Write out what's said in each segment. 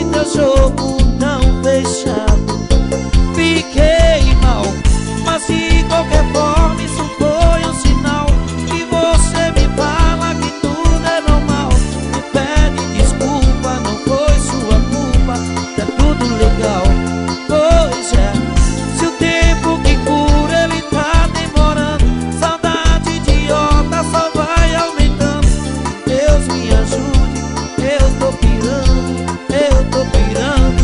esse teu jogo tão fechado. Fiquei mal, mas de qualquer forma isso foi um sinal que você me fala que tudo é normal. Me pede desculpa, não foi sua culpa, tá tudo legal. Pois é, se o tempo que cura ele tá demorando, saudade idiota só vai aumentando. Deus me ajude, eu tô pirando, eu tô pirando.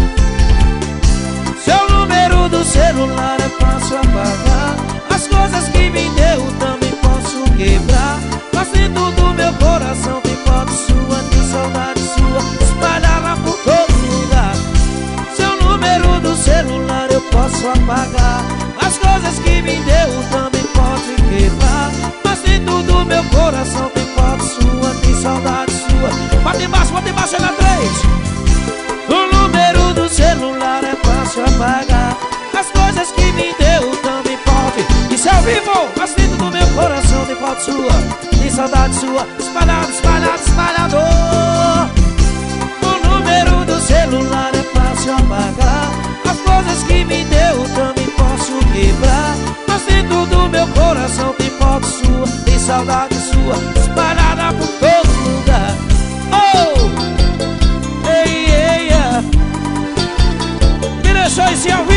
Seu número do celular é fácil apagar, as coisas que me deu também posso quebrar. Mas dentro do meu coração tem foto sua, tem saudade sua espalhada por todo lugar. Seu número do celular eu posso apagar, as coisas que me deu também pode quebrar. Mas dentro do meu coração tem foto sua, tem saudade sua. Bate embaixo é na 3. O número do celular é fácil apagar, as coisas que me deu também pode. Isso é ao vivo, mas dentro do meu coração tem foto sua, tem saudade sua, espalhado, espalhado, espalhador. O número do celular é fácil apagar, as coisas que me deu também posso quebrar. Mas dentro do meu coração tem foto sua, tem saudade sua, espalhada por todo lugar. Oh! Ei, ei, me deixou esse ao vivo.